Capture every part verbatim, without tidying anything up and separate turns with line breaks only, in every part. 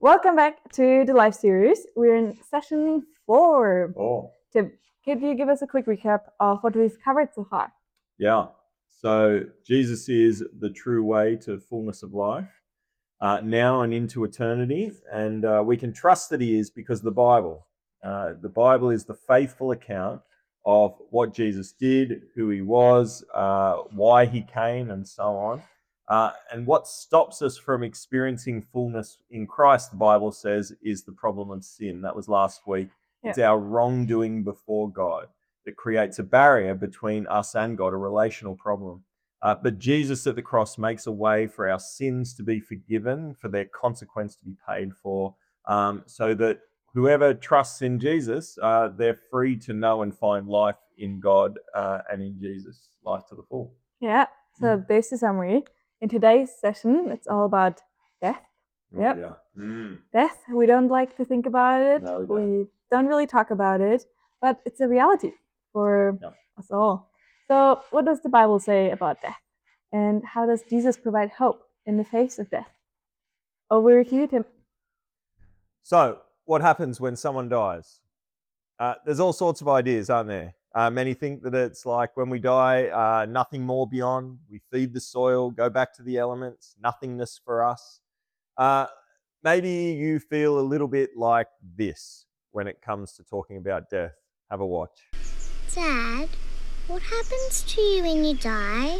Welcome back to the live series. We're in session four.
Oh.
Tim, could you give us a quick recap of what we've covered so far?
Yeah. So Jesus is the true way to fullness of life, uh, now and into eternity. And uh, we can trust that he is because of the Bible. Uh, the Bible is the faithful account of what Jesus did, who he was, uh, why he came, and so on. Uh, and what stops us from experiencing fullness in Christ, the Bible says, is the problem of sin. That was last week.
Yeah.
It's our wrongdoing before God that creates a barrier between us and God, a relational problem. Uh, but Jesus at the cross makes a way for our sins to be forgiven, for their consequence to be paid for, um, so that whoever trusts in Jesus, uh, they're free to know and find life in God uh, and in Jesus, life to the full.
Yeah, so
Mm.
there's the summary. In today's session, it's all about death. Yep.
Yeah. Mm.
Death, we don't like to think about it.
No, we don't.
We don't really talk about it, but it's a reality for
Yeah.
us all. So, what does the Bible say about death? And how does Jesus provide hope in the face of death? Over to you, Tim.
So, what happens when someone dies? Uh, there's all sorts of ideas, aren't there? Uh, many think that it's like when we die, uh, nothing more beyond. We feed the soil, go back to the elements, nothingness for us. Uh, maybe you feel a little bit like this when it comes to talking about death. Have a watch.
Dad, what happens to you when you die?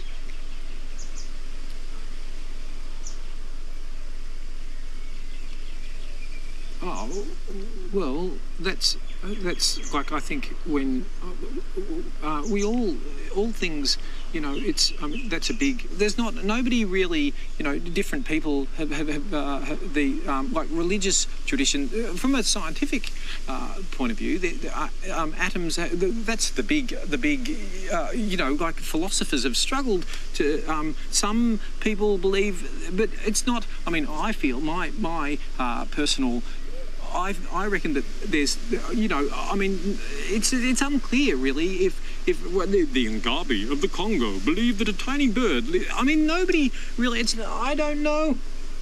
Oh, well, that's that's like I think when uh, we all all things, you know, it's I mean, that's a big. There's not nobody really, you know, different people have have, have, uh, have the um, like religious tradition uh, from a scientific uh, point of view. The, the, uh, um, atoms. Uh, the, that's the big the big. Uh, you know, like philosophers have struggled to. Um, some people believe, but it's not. I mean, I feel my my uh, personal. I, I reckon that there's, you know, I mean, it's it's unclear really if if well, the, the Ngabi of the Congo believe that a tiny bird. I mean, nobody really. It's I don't know.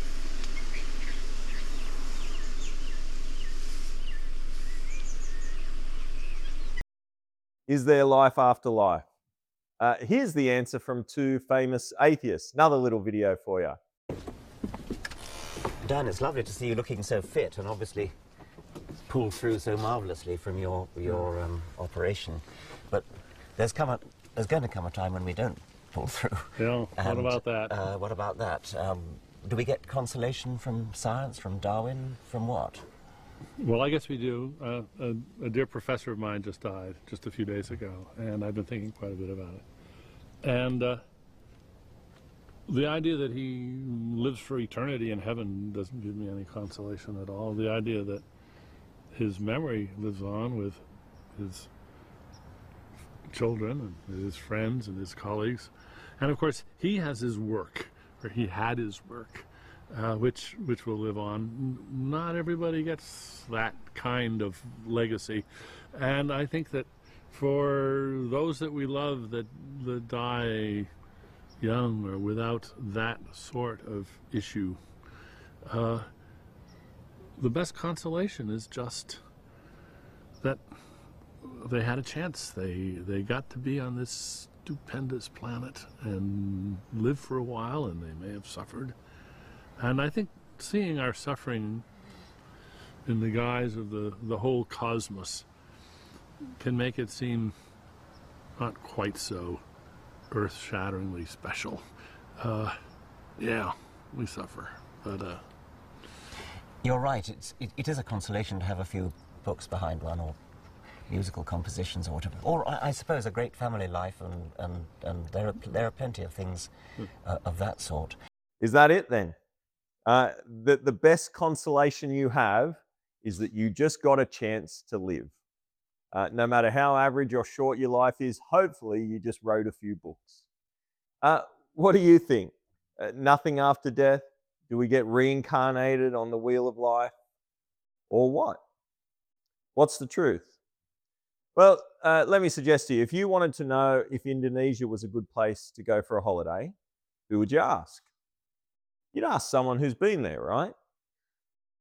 Is there life after life? Uh, here's the answer from two famous atheists. Another little video for you.
Dan, it's lovely to see you looking so fit and obviously pulled through so marvellously from your your um, operation. But there's come a, there's going to come a time when we don't pull through.
Yeah.
And,
what about that?
Uh, what about that? Um, do we get consolation from science, from Darwin, from what?
Well, I guess we do. Uh, a, a dear professor of mine just died just a few days ago, and I've been thinking quite a bit about it. And uh, the idea that he lives for eternity in heaven doesn't give me any consolation at all. The idea that his memory lives on with his children and his friends and his colleagues. And of course, he has his work, or he had his work, uh, which which will live on. Not everybody gets that kind of legacy. And I think that for those that we love that, that die young or without that sort of issue, uh, the best consolation is just that they had a chance. They they got to be on this stupendous planet and live for a while, and they may have suffered. And I think seeing our suffering in the guise of the, the whole cosmos can make it seem not quite so earth-shatteringly special. Uh, yeah, we suffer, but... Uh,
You're right. It's, it, it is a consolation to have a few books behind one, or musical compositions, or whatever. Or I, I suppose a great family life, and, and, and there are there are plenty of things uh, of that sort.
Is that it then? Uh, the, the best consolation you have is that you just got a chance to live. Uh, no matter how average or short your life is, hopefully you just wrote a few books. Uh, what do you think? Uh, nothing after death? Do we get reincarnated on the wheel of life? Or what? What's the truth? Well, uh, let me suggest to you, if you wanted to know if Indonesia was a good place to go for a holiday, who would you ask? You'd ask someone who's been there, right?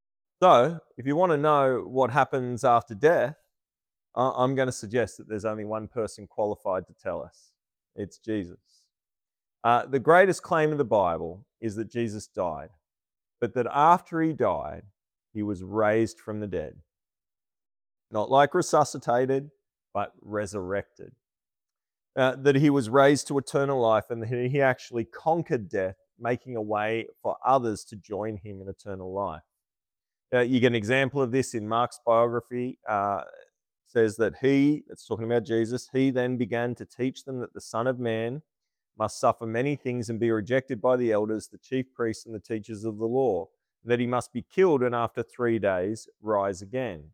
So, if you want to know what happens after death, uh, I'm going to suggest that there's only one person qualified to tell us. It's Jesus. Uh, the greatest claim of the Bible is that Jesus died, but that after he died, he was raised from the dead. Not like resuscitated, but resurrected. Uh, that he was raised to eternal life and that he actually conquered death, making a way for others to join him in eternal life. Uh, you get an example of this in Mark's biography. Uh, says that he, it's talking about Jesus, he then began to teach them that the Son of Man must suffer many things and be rejected by the elders, the chief priests, and the teachers of the law, that he must be killed and after three days rise again.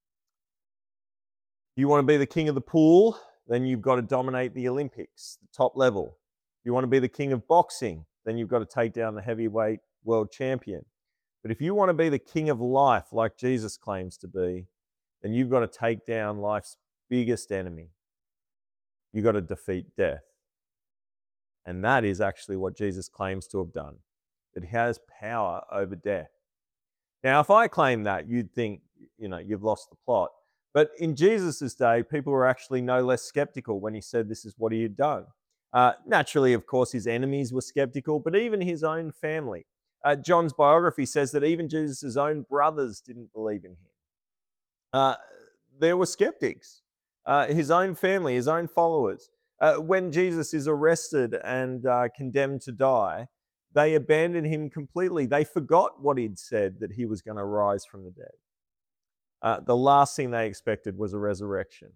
You want to be the king of the pool, then you've got to dominate the Olympics, the top level. If you want to be the king of boxing, then you've got to take down the heavyweight world champion. But if you want to be the king of life, like Jesus claims to be, then you've got to take down life's biggest enemy. You've got to defeat death. And that is actually what Jesus claims to have done, that he has power over death. Now, if I claim that, you'd think, you know, you've lost the plot. But in Jesus' day, people were actually no less skeptical when he said this is what he had done. Uh, naturally, of course, his enemies were skeptical, but even his own family. Uh, John's biography says that even Jesus' own brothers didn't believe in him. Uh, there were skeptics. Uh, his own family, his own followers. Uh, when Jesus is arrested and uh, condemned to die, they abandoned him completely. They forgot what he'd said, that he was going to rise from the dead. Uh, the last thing they expected was a resurrection.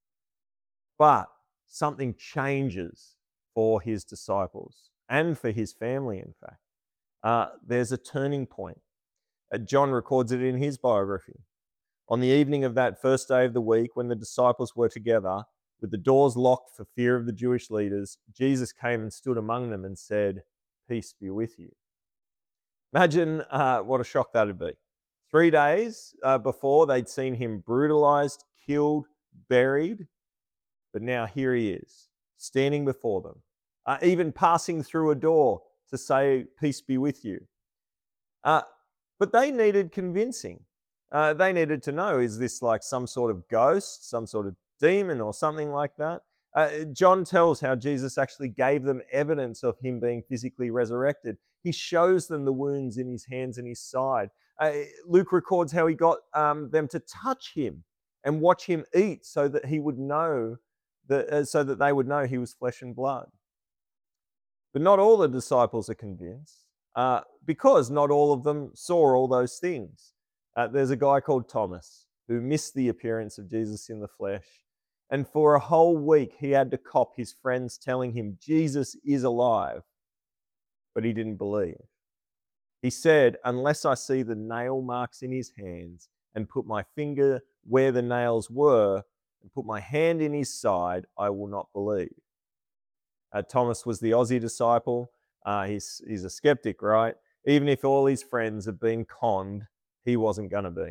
But something changes for his disciples and for his family, in fact. Uh, there's a turning point. Uh, John records it in his biography. On the evening of that first day of the week, when the disciples were together, with the doors locked for fear of the Jewish leaders, Jesus came and stood among them and said, "Peace be with you." Imagine uh, what a shock that would be. Three days uh, before, they'd seen him brutalized, killed, buried, but now here he is, standing before them, uh, even passing through a door to say, "Peace be with you." Uh, but they needed convincing. Uh, they needed to know, is this like some sort of ghost, some sort of demon or something like that? Uh, John tells how Jesus actually gave them evidence of him being physically resurrected. He shows them the wounds in his hands and his side. Uh, Luke records how he got um, them to touch him and watch him eat so that he would know, that, uh, so that they would know he was flesh and blood. But not all the disciples are convinced uh, because not all of them saw all those things. Uh, there's a guy called Thomas who missed the appearance of Jesus in the flesh. And for a whole week, he had to cop his friends telling him Jesus is alive, but he didn't believe. He said, "Unless I see the nail marks in his hands and put my finger where the nails were and put my hand in his side, I will not believe." Uh, Thomas was the Aussie disciple. Uh, he's, he's a skeptic, right? Even if all his friends have been conned, he wasn't going to be.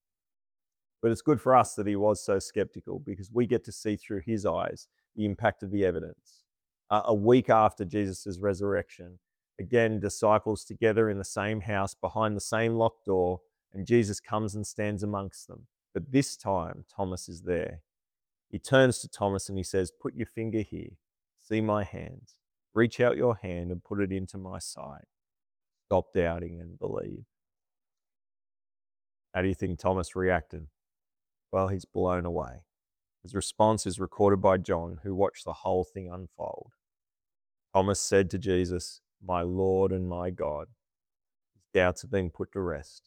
But it's good for us that he was so skeptical, because we get to see through his eyes the impact of the evidence. Uh, a week after Jesus' resurrection, again, disciples together in the same house behind the same locked door, and Jesus comes and stands amongst them. But this time, Thomas is there. He turns to Thomas and he says, "Put your finger here. See my hands. Reach out your hand and put it into my side. Stop doubting and believe." How do you think Thomas reacted? Well, he's blown away. His response is recorded by John, who watched the whole thing unfold. Thomas said to Jesus, "My Lord and my God." His doubts have been put to rest.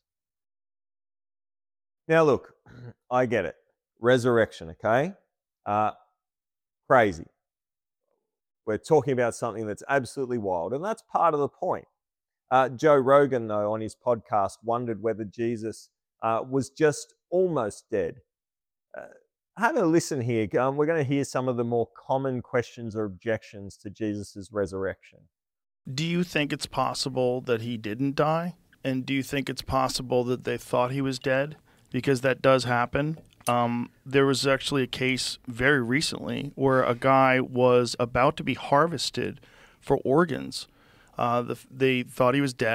Now look, I get it. Resurrection, okay? Uh, crazy. We're talking about something that's absolutely wild, and that's part of the point. Uh, Joe Rogan, though, on his podcast, wondered whether Jesus uh, was just almost dead. Uh, have a listen here. Um, we're going to hear some of the more common questions or objections to Jesus' resurrection.
Do you think it's possible that he didn't die? And do you think it's possible that they thought he was dead? Because that does happen. Um, there was actually a case very recently where a guy was about to be harvested for organs. Uh, the, they thought he was dead,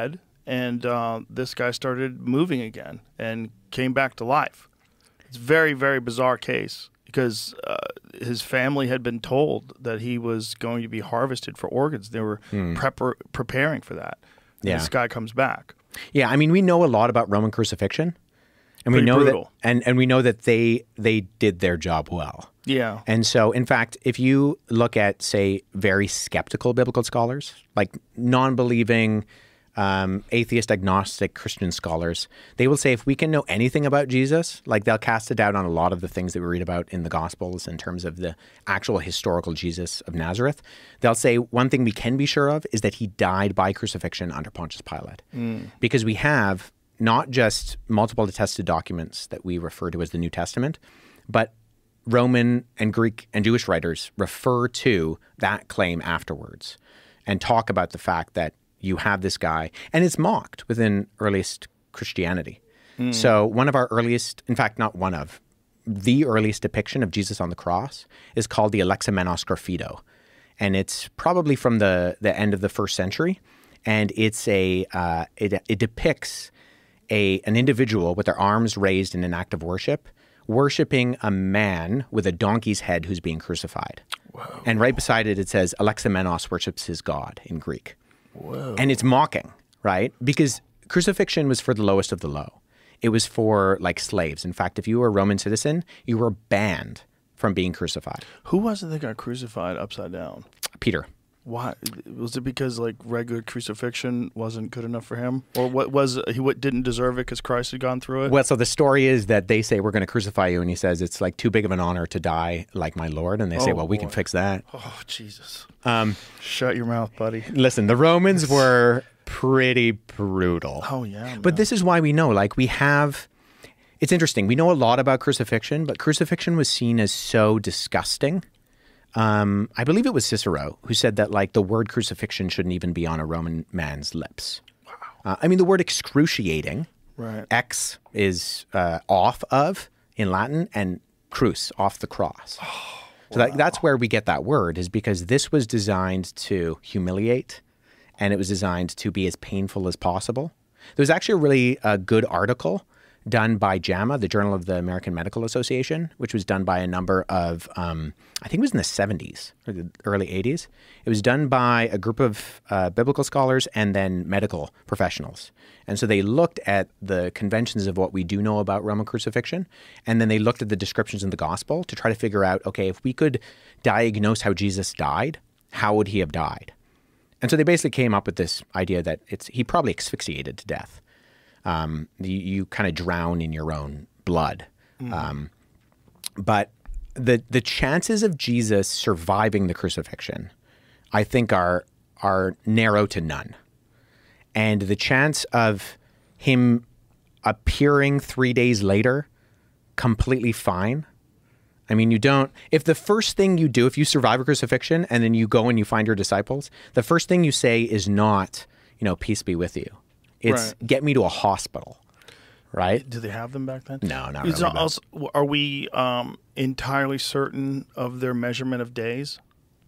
and uh, this guy started moving again and came back to life. It's a very, very bizarre case because uh, his family had been told that he was going to be harvested for organs. They were
Hmm.
prepar- preparing for that. And
Yeah.
This guy comes back.
Yeah, I mean, we know a lot about Roman crucifixion, and we
Pretty
know
brutal.
that, and and we know that they they did their job well.
Yeah.
And so, in fact, if you look at, say, very skeptical biblical scholars, like non-believing, um, atheist, agnostic Christian scholars, they will say if we can know anything about Jesus, like they'll cast a doubt on a lot of the things that we read about in the Gospels in terms of the actual historical Jesus of Nazareth. They'll say one thing we can be sure of is that he died by crucifixion under Pontius Pilate. Because we have not just multiple attested documents that we refer to as the New Testament, but Roman and Greek and Jewish writers refer to that claim afterwards and talk about the fact that you have this guy, and it's mocked within earliest Christianity. So one of our earliest, in fact, not one of, the earliest depiction of Jesus on the cross is called the Alexamenos Graphido. And it's probably from the, the end of the first century. And it's a, uh, it, it depicts a, an individual with their arms raised in an act of worship, worshiping a man with a donkey's head who's being crucified. Whoa. And right beside it, it says Alexamenos worships his God in Greek. Whoa. And it's mocking, right? Because crucifixion was for the lowest of the low. It was for like slaves. In fact, if you were a Roman citizen, you were banned from being crucified.
Who was it that got crucified upside down?
Peter.
Why? Was it because like regular crucifixion wasn't good enough for him, or what was he? What didn't deserve it because Christ had gone through it?
Well, so the story is that they say we're going to crucify you, and he says it's like too big of an honor to die like my Lord, and they say,
Oh,
well, we can
boy.
fix that.
Oh Jesus!
Um,
Shut your mouth, buddy.
listen, the Romans were pretty brutal.
Oh yeah.
But
man.
this is why we know, like we have, it's interesting. We know a lot about crucifixion, but crucifixion was seen as so disgusting. Um, I believe it was Cicero who said that like the word crucifixion shouldn't even be on a Roman man's lips. Wow. Uh, I mean, the word excruciating,
Right.
ex is uh, off of in Latin, and crus, off the cross. So that, that's where we get that word, is because this was designed to humiliate, and it was designed to be as painful as possible. There was actually a really uh, good article done by JAMA, the Journal of the American Medical Association, which was done by a number of, um, I think it was in the seventies or the early eighties. It was done by a group of uh, biblical scholars and then medical professionals. And so they looked at the conventions of what we do know about Roman crucifixion, and then they looked at the descriptions in the gospel to try to figure out, okay, if we could diagnose how Jesus died, how would he have died? And so they basically came up with this idea that it's he probably asphyxiated to death. Um, you, you kind of drown in your own blood. Mm. Um, but the the chances of Jesus surviving the crucifixion, I think, are are narrow to none. And the chance of him appearing three days later completely fine. I mean, you don't, if the first thing you do, if you survive a crucifixion and then you go and you find your disciples, the first thing you say is not, you know, peace be with you. It's
Right.
get me to a hospital, right?
Did they have them back then?
No, not
Is
really.
it
but-
also, are we um, entirely certain of their measurement of days?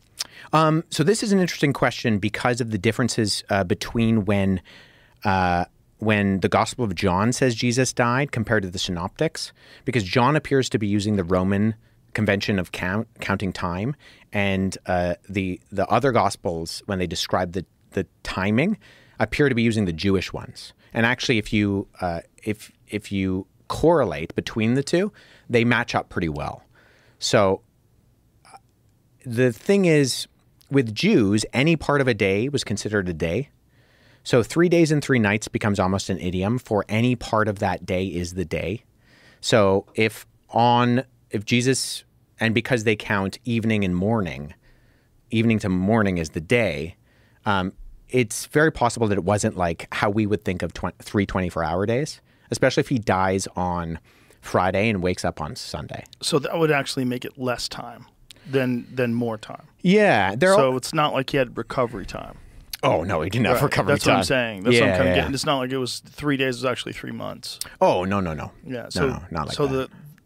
Um, so this is an interesting question because of the differences uh, between when uh, when the Gospel of John says Jesus died compared to the Synoptics, because John appears to be using the Roman convention of count, counting time, and uh, the the other Gospels, when they describe the the timing, appear to be using the Jewish ones. And actually, if you uh, if if you correlate between the two, they match up pretty well. So uh, the thing is, with Jews, any part of a day was considered a day. So three days and three nights becomes almost an idiom for any part of that day is the day. So if on if Jesus, and because they count evening and morning, evening to morning is the day, um, it's very possible that it wasn't like how we would think of tw- three twenty-four hour days, especially if he dies on Friday and wakes up on Sunday.
So that would actually make it less time than than more time.
Yeah. They're
So
all,
it's not like he had recovery time.
oh, no, he didn't have
Right.
recovery
That's
time.
what I'm saying. That's
yeah,
what I'm kind
yeah,
of
yeah.
getting. It's not like it was three days. It was actually three months.
Oh, no, no, no.
Yeah. So
no, not like
so
that.
the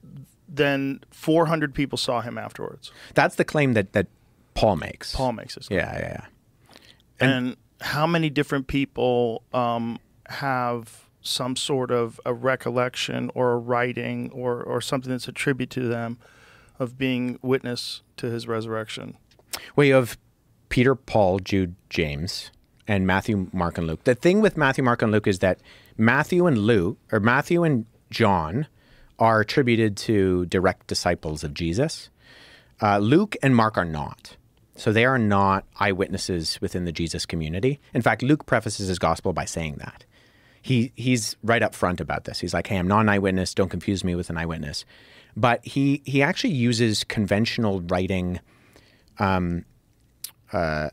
then four hundred people saw him afterwards.
That's the claim that, that Paul makes.
Paul makes this.
Yeah, yeah, yeah.
And, how many different people um, have some sort of a recollection or a writing or, or something that's attributed to them of being witness to his resurrection?
Well, you have Peter, Paul, Jude, James, and Matthew, Mark, and Luke. The thing with Matthew, Mark, and Luke is that Matthew and Luke, or Matthew and John, are attributed to direct disciples of Jesus. Uh, Luke and Mark are not. So they are not eyewitnesses within the Jesus community. In fact, Luke prefaces his gospel by saying that. He he's right up front about this. He's like, hey, I'm not an eyewitness. Don't confuse me with an eyewitness. But he he actually uses conventional writing. Um, uh,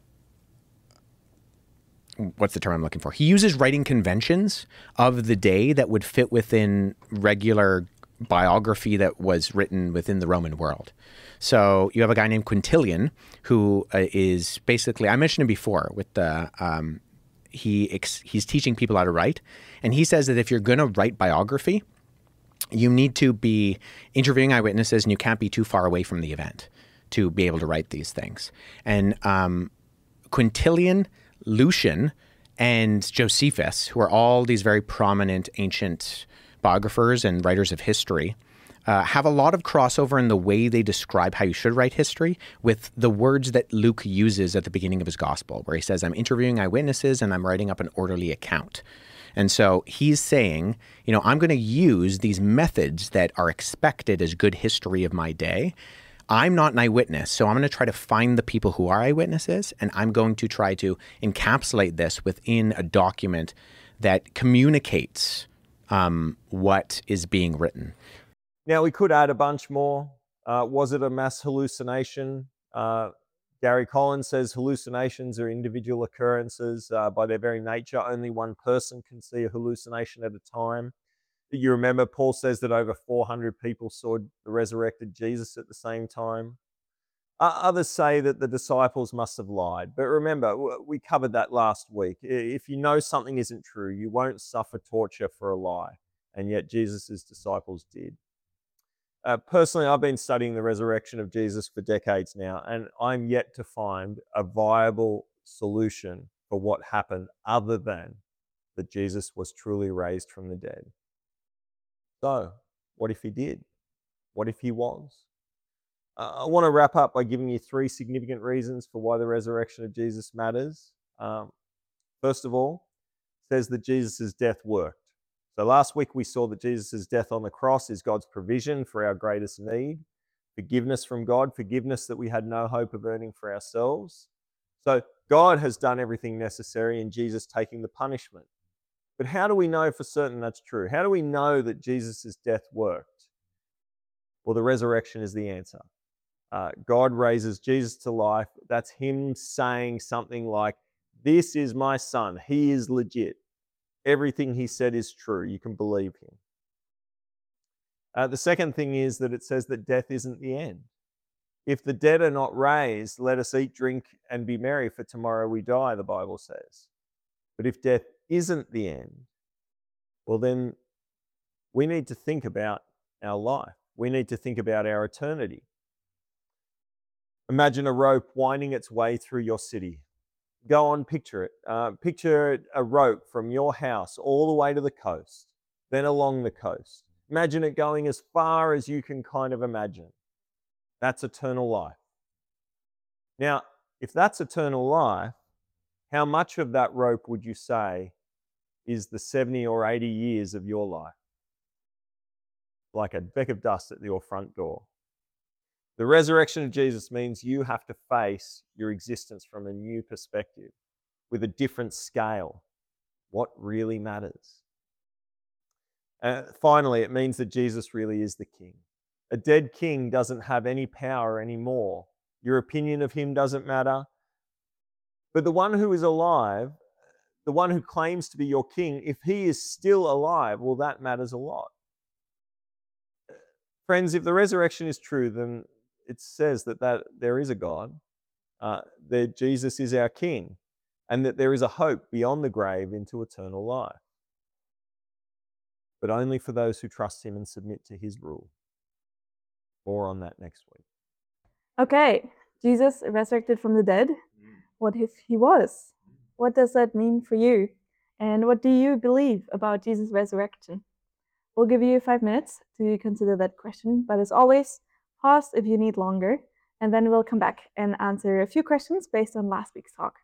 what's the term I'm looking for? He uses writing conventions of the day that would fit within regular biography that was written within the Roman world. So you have a guy named Quintilian who uh, is basically, I mentioned him before with the, um, he ex- he's teaching people how to write. And he says that if you're going to write biography, you need to be interviewing eyewitnesses and you can't be too far away from the event to be able to write these things. And um, Quintilian, Lucian, and Josephus, who are all these very prominent ancient biographers and writers of history, uh, have a lot of crossover in the way they describe how you should write history with the words that Luke uses at the beginning of his gospel, where he says, I'm interviewing eyewitnesses and I'm writing up an orderly account. And so he's saying, you know, I'm going to use these methods that are expected as good history of my day. I'm not an eyewitness, so I'm going to try to find the people who are eyewitnesses, and I'm going to try to encapsulate this within a document that communicates um, what is being written.
Now, we could add a bunch more. Uh, was it a mass hallucination? Uh, Gary Collins says hallucinations are individual occurrences. Uh, by their very nature, only one person can see a hallucination at a time. You remember Paul says that over four hundred people saw the resurrected Jesus at the same time. Uh, others say that the disciples must have lied. But remember, we covered that last week. If you know something isn't true, you won't suffer torture for a lie. And yet Jesus' disciples did. Uh, personally, I've been studying the resurrection of Jesus for decades now, and I'm yet to find a viable solution for what happened other than that Jesus was truly raised from the dead. So, what if he did? What if he was? Uh, I want to wrap up by giving you three significant reasons for why the resurrection of Jesus matters. Um, first of all, it says that Jesus' death worked. So last week we saw that Jesus' death on the cross is God's provision for our greatest need, forgiveness from God, forgiveness that we had no hope of earning for ourselves. So God has done everything necessary in Jesus taking the punishment. But how do we know for certain that's true? How do we know that Jesus' death worked? Well, the resurrection is the answer. Uh, God raises Jesus to life. That's him saying something like, this is my son. He is legit. Everything he said is true. You can believe him. Uh, the second thing is that it says that death isn't the end. If the dead are not raised, let us eat, drink, and be merry, for tomorrow we die, the Bible says. But if death isn't the end, well then we need to think about our life. We need to think about our eternity. Imagine a rope winding its way through your city. Go on, picture it. Uh, picture a rope from your house all the way to the coast, then along the coast. Imagine it going as far as you can kind of imagine. That's eternal life. Now, if that's eternal life, how much of that rope would you say is the seventy or eighty years of your life? Like a speck of dust at your front door. The resurrection of Jesus means you have to face your existence from a new perspective, with a different scale. What really matters? Uh, finally, it means that Jesus really is the king. A dead king doesn't have any power anymore. Your opinion of him doesn't matter. But the one who is alive, the one who claims to be your king, if he is still alive, well, that matters a lot. Friends, if the resurrection is true, then it says that, that there is a God, uh, that Jesus is our King, and that there is a hope beyond the grave into eternal life. But only for those who trust him and submit to his rule. More on that next week.
Okay, Jesus resurrected from the dead. What if he was? What does that mean for you? And what do you believe about Jesus' resurrection? We'll give you five minutes to consider that question, but as always, pause if you need longer, and then we'll come back and answer a few questions based on last week's talk.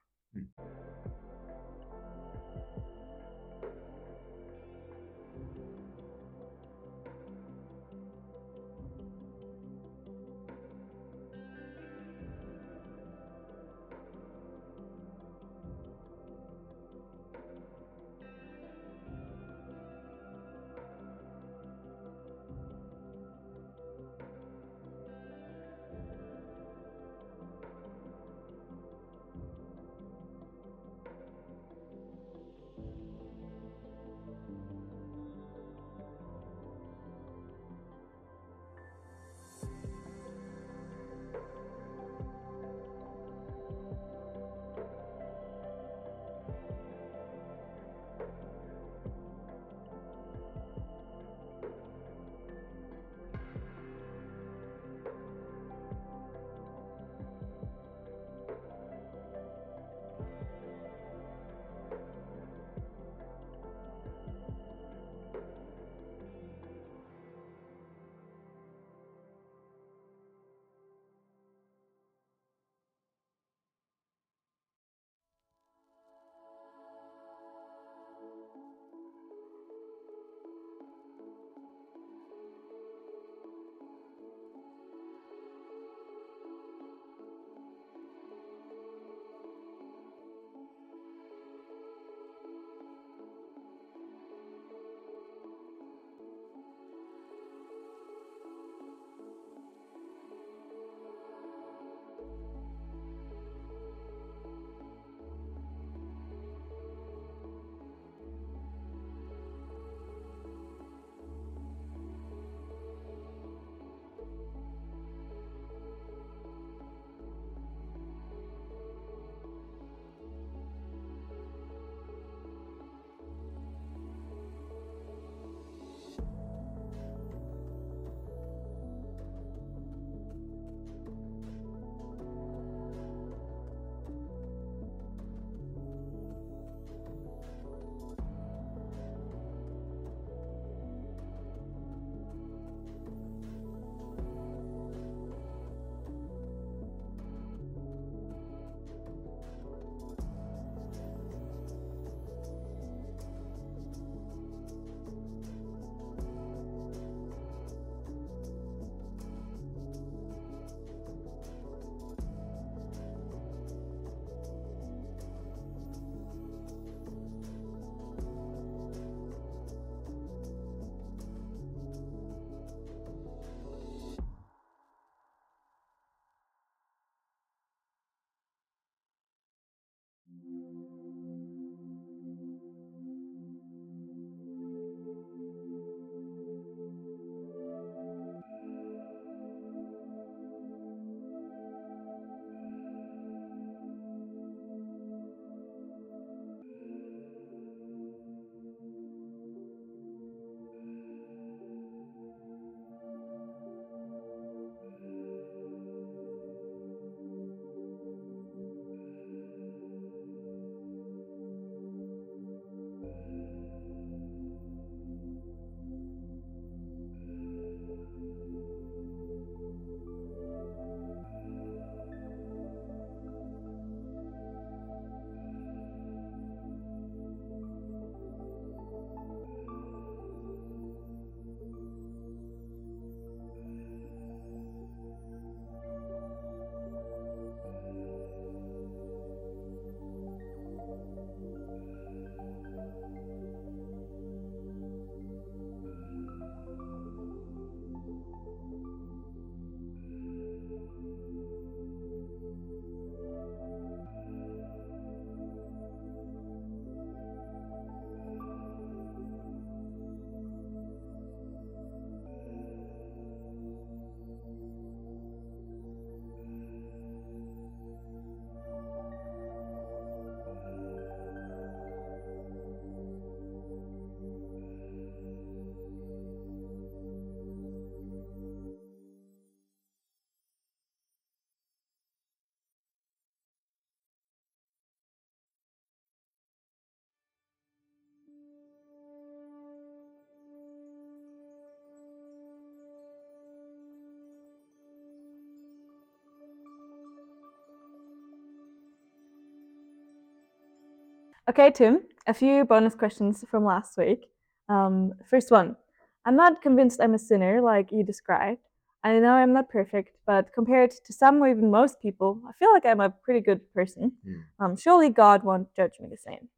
Okay, Tim, a few bonus questions from last week. Um, first one, I'm not convinced I'm a sinner like you described. I know I'm not perfect, but compared to some or even most people, I feel like I'm a pretty good person.
Mm.
Um, surely God won't judge me the same.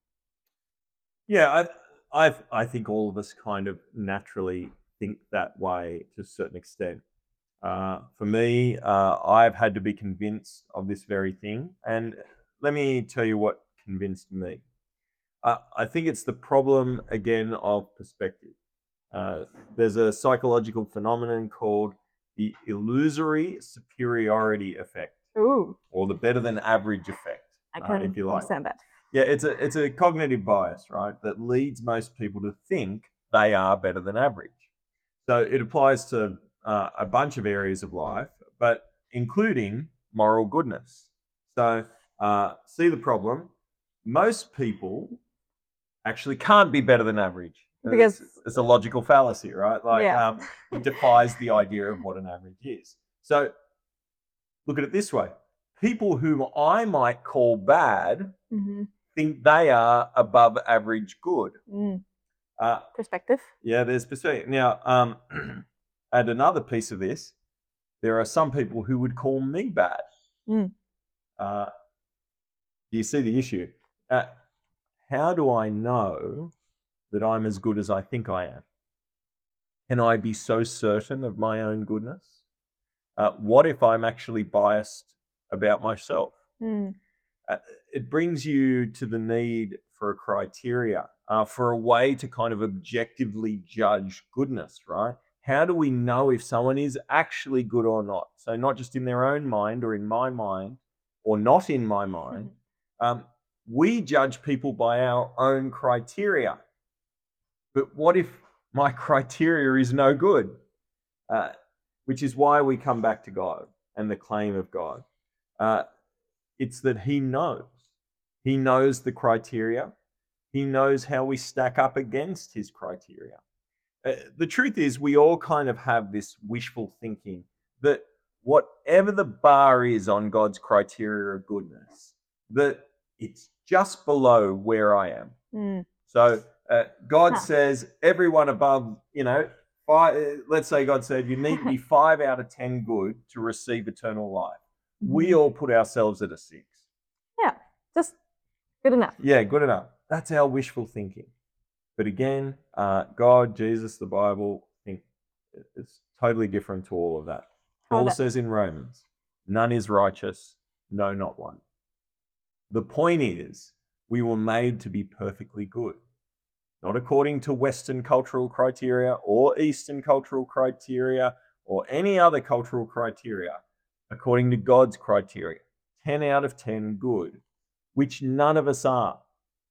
Yeah, I, I, I think all of us kind of naturally think that way to a certain extent. Uh, for me, uh, I've had to be convinced of this very thing. And let me tell you what convinced me. Uh, I think it's the problem, again, of perspective. Uh, there's a psychological phenomenon called the illusory superiority effect,
Ooh,
or the better than average effect,
I
uh,
can
if you like.
understand that.
Yeah, it's a it's a cognitive bias, right, that leads most people to think they are better than average. So it applies to uh, a bunch of areas of life, but including moral goodness. So uh, see the problem. Most people actually can't be better than average.
Because
it's, it's a logical fallacy, right? Like,
yeah.
um, it defies the idea of what an average is. So look at it this way: people whom I might call bad
Mhm.
think they are above average good.
Mm.
Uh,
Perspective.
yeah, there's perspective. Now, um, add another piece of this. There are some people who would call me bad.
Mm.
Uh, do you see the issue? Uh, how do I know that I'm as good as I think I am? Can I be so certain of my own goodness? Uh, what if I'm actually biased about myself?
Mm.
Uh, it brings you to the need for a criteria, uh, for a way to kind of objectively judge goodness, right? How do we know if someone is actually good or not? So not just in their own mind or in my mind or not in my mind. Um, we judge people by our own criteria. But what if my criteria is no good? Uh, which is why we come back to God and the claim of God. Uh, it's that he knows. He knows the criteria. He knows how we stack up against his criteria. Uh, the truth is, we all kind of have this wishful thinking that whatever the bar is on God's criteria of goodness, that it's just below where I am.
Mm.
So uh, God
Huh.
says everyone above, you know, five, let's say God said you need to be five out of ten good to receive eternal life. We
Mhm.
all put ourselves at a six.
Yeah, just good enough.
Yeah, good enough. That's our wishful thinking. But again, uh, God, Jesus, the Bible, think it's totally different to all of that.
How
Paul
that-
says in Romans, none is righteous, no, not one. The point is, we were made to be perfectly good. Not according to Western cultural criteria or Eastern cultural criteria or any other cultural criteria, according to God's criteria. ten out of ten good, which none of us are.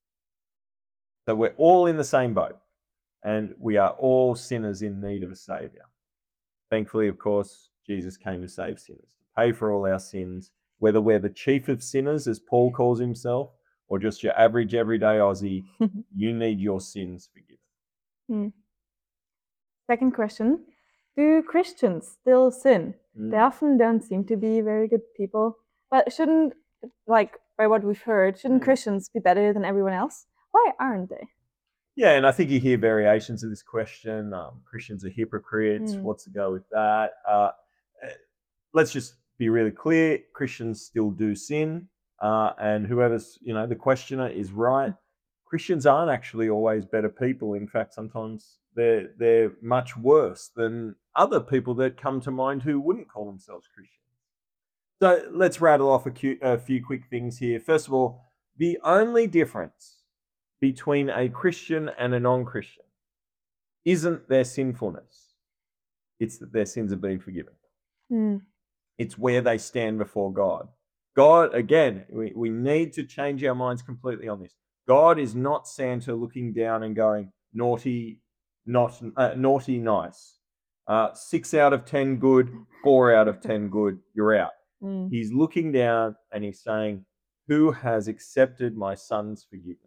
So we're all in the same boat, and we are all sinners in need of a saviour. Thankfully, of course, Jesus came to save sinners, to pay for all our sins, whether we're the chief of sinners, as Paul calls himself, or just your average everyday Aussie. You need your sins forgiven.
Hmm. Second question. Do Christians still sin?
Mm.
They often don't seem to be very good people. But shouldn't, like, by what we've heard, shouldn't
Mm.
Christians be better than everyone else? Why aren't they?
Yeah, and I think you hear variations of this question. Um, Christians are hypocrites.
Mm.
What's the go with that? Uh, let's just be really clear. Christians still do sin. Uh, and whoever's, you know, the questioner is right. Christians aren't actually always better people. In fact, sometimes they're, they're much worse than other people that come to mind who wouldn't call themselves Christians. So let's rattle off a, cu- a few quick things here. First of all, the only difference between a Christian and a non-Christian isn't their sinfulness. It's that their sins have been forgiven.
Mm.
It's where they stand before God. God, again, we, we need to change our minds completely on this. God is not Santa looking down and going, naughty, not uh, naughty, nice. Uh, six out of ten good, four out of ten good, you're out.
Mm.
He's looking down and he's saying, who has accepted my son's forgiveness?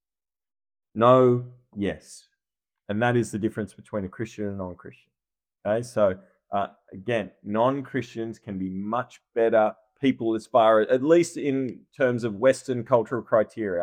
No, yes. And that is the difference between a Christian and a non-Christian. Okay, so uh, again, non-Christians can be much better people as far as, at least in terms of Western cultural criteria,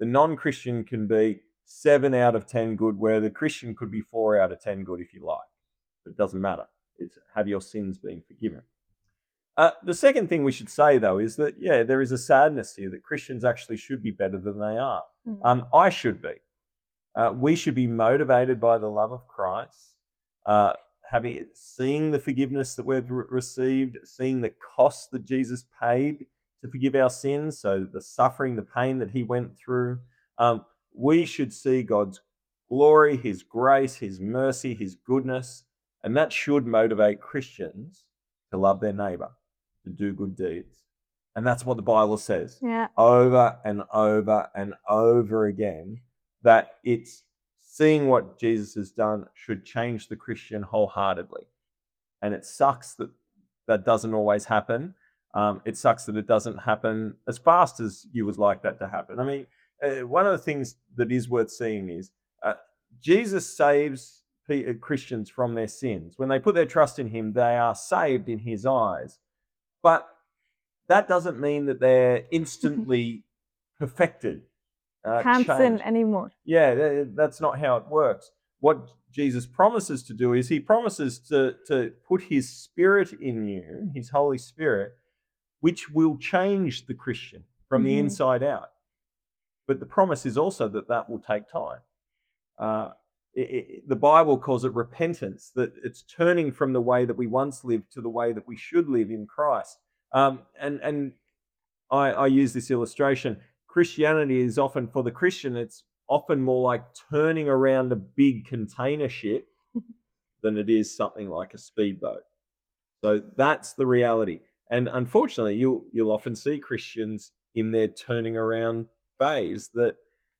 the non-Christian can be seven out of ten good, where the Christian could be four out of ten good if you like. It doesn't matter. It's have your sins been forgiven. Uh, the second thing we should say, though, is that, yeah, there is a sadness here that Christians actually should be better than they are.
Mm.
Um, I should be. Uh, we should be motivated by the love of Christ, uh, having seeing the forgiveness that we've re- received, seeing the cost that Jesus paid to forgive our sins, so the suffering, the pain that he went through. Um, we should see God's glory, his grace, his mercy, his goodness, and that should motivate Christians to love their neighbour, to do good deeds. And that's what the Bible says
Yeah.
over and over and over again, that it's seeing what Jesus has done should change the Christian wholeheartedly. And it sucks that that doesn't always happen. Um, it sucks that it doesn't happen as fast as you would like that to happen. I mean, uh, one of the things that is worth seeing is uh, Jesus saves P- Christians from their sins. When they put their trust in him, they are saved in his eyes. But that doesn't mean that they're instantly perfected. Uh,
Can't sin
changed.
anymore.
Yeah, th- that's not how it works. What Jesus promises to do is he promises to, to put his spirit in you, his Holy Spirit, which will change the Christian from the
Mhm.
inside out. But the promise is also that that will take time. Uh, it, it, the Bible calls it repentance, that it's turning from the way that we once lived to the way that we should live in Christ. Um, and and I, I use this illustration. Christianity is often, for the Christian, it's often more like turning around a big container ship than it is something like a speedboat. So that's the reality. And unfortunately, you'll, you'll often see Christians in their turning around phase that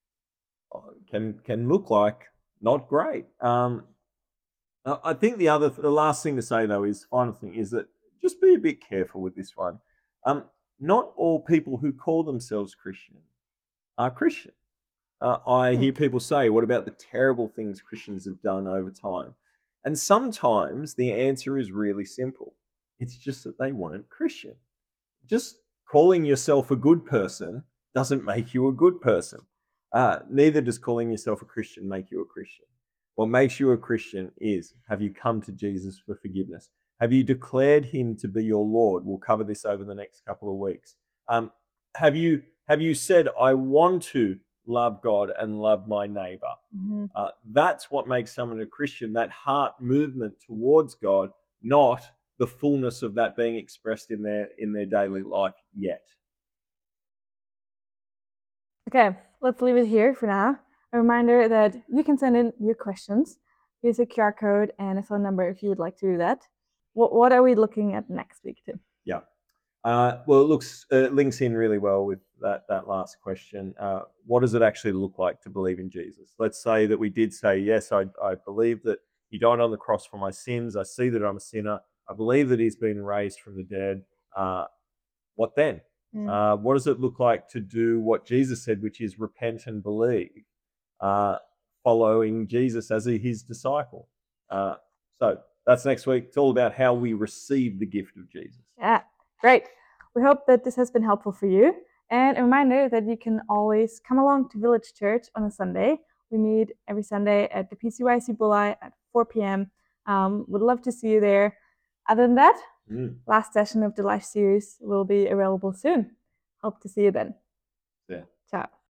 can, can look like not great. Um, I think the other, the last thing to say, though, is final thing is that just be a bit careful with this one. Um, not all people who call themselves Christian are Christian. Uh, I hear people say, what about the terrible things Christians have done over time? And sometimes the answer is really simple. It's just that they weren't Christian. Just calling yourself a good person doesn't make you a good person. Uh, neither does calling yourself a Christian make you a Christian. What makes you a Christian is, have you come to Jesus for forgiveness? Have you declared him to be your Lord? We'll cover this over the next couple of weeks. Um, have you have you said, I want to love God and love my neighbor?
Mhm.
Uh, that's what makes someone a Christian, that heart movement towards God, not the fullness of that being expressed in their in their daily life yet.
Okay, let's leave it here for now. A reminder that you can send in your questions. Here's a Q R code and a phone number if you would like to do that. What What are we looking at next week, Tim?
Yeah. Uh, well, it looks uh, it links in really well with that that last question. Uh, what does it actually look like to believe in Jesus? Let's say that we did say, yes, I, I believe that he died on the cross for my sins. I see that I'm a sinner. I believe that he's been raised from the dead. Uh, what then?
Mm.
Uh, what does it look like to do what Jesus said, which is repent and believe, uh, following Jesus as a, his disciple? Uh, so that's next week. It's all about how we receive the gift of Jesus.
Yeah, great. We hope that this has been helpful for you. And a reminder that you can always come along to Village Church on a Sunday. We meet every Sunday at the P C Y C Bulli at four p.m. Um, would love to see you there. Other than that,
Mm.
last session of the live series will be available soon. Hope to see you then.
Yeah.
Ciao.